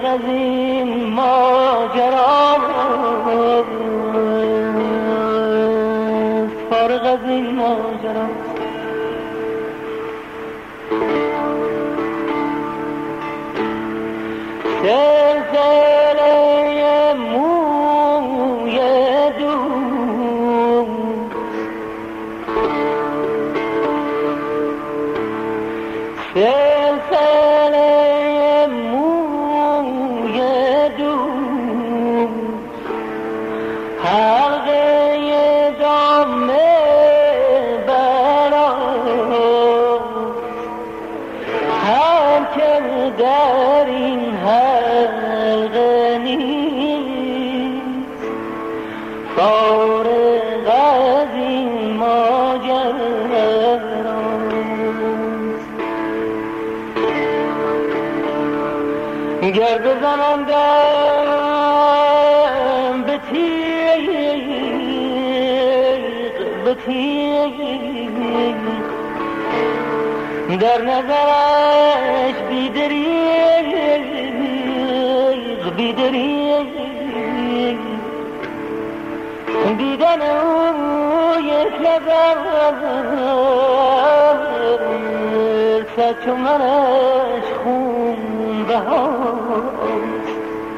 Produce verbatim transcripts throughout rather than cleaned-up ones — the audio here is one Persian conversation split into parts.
از این ماجرا، فارغ از این ماجرا. سلسله موی دوست، سلسله موی دوست، حلقه دام براست، هر که در این حلقه نیست، فارغ از این ماجراست. گر بزنندم به تیغ به تیغ، در نظرش بیدریغ بیدریغ، دیدن او یک نظر صد چو منش خون بهاست.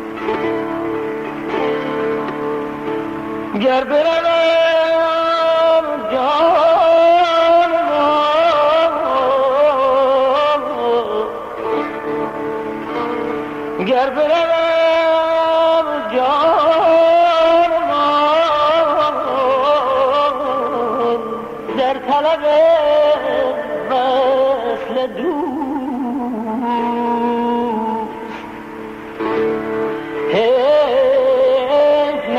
گر بروم جان گر بروم جان در طلب وصل دوست، حیف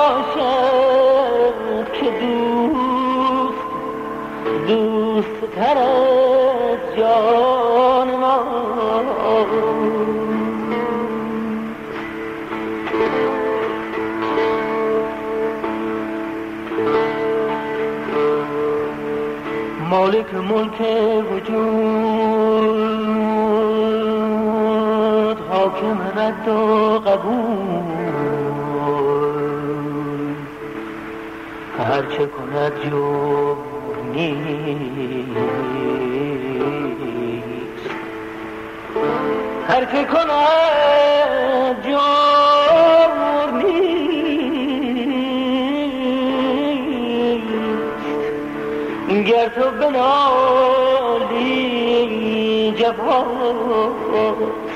نباشد که دوست دوست تر از جان ما. مالک ملک وجود، حاکم رد و قبول، هر چه کند جور نیست، هر چه کند جور نیست، گر تو بنالی جفاست.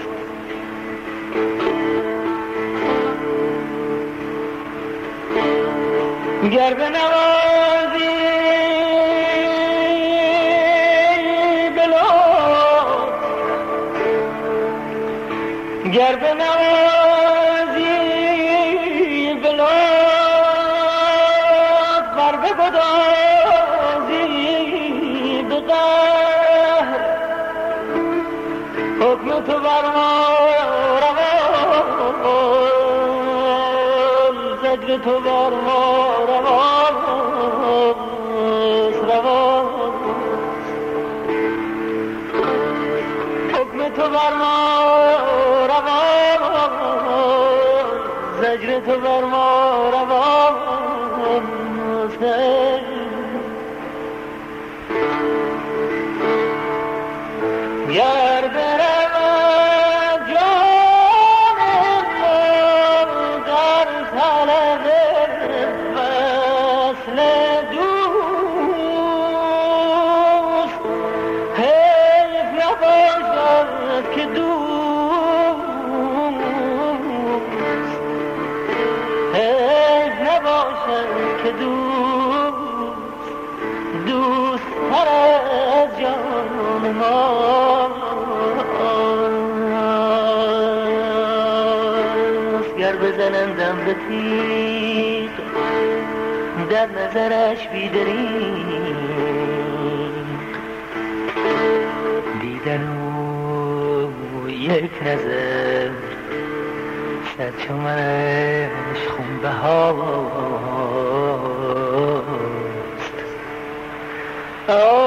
گر بنوازی بلاد، گر بنوازی بلاد، بر بگدازی به قهر، حکم تو بر ما روان، زجر تو بر ما روان روان، حکم تو بر ما روان، زجر تو بر ما روان. گر برم جان من در طلب وصل دوست، حیف نباشد که دوست، حیف نباشد که دوست دوست تر از جان ما. گر بزنندم به تیغ، در نظرش بیدریغ، دیدن او یک نظر صد چو منش خون بهاست.